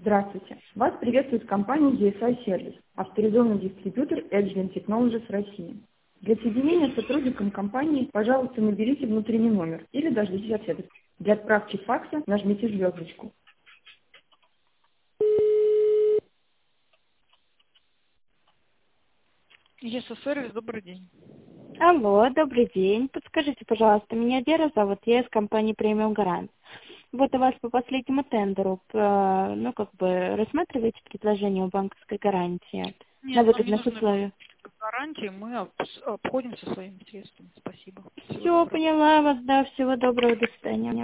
Здравствуйте. Вас приветствует компания ESI Service, авторизованный дистрибьютор Edgeline Technologies России. Для соединения с сотрудником компании, пожалуйста, наберите внутренний номер или дождитесь ответа. Для отправки факса нажмите звездочку. ЕСО-сервис, добрый день. Алло, добрый день. Подскажите, пожалуйста, меня Вера зовут, я из компании Премиум Гарант. Вот у вас по последнему тендеру, рассматриваете предложение о банковской гарантии на Нет, нам не выгодных нужны условиях? гарантии, мы обходимся своими средствами. Спасибо. Всего Все, доброго. поняла вас, да, всего доброго, до свидания.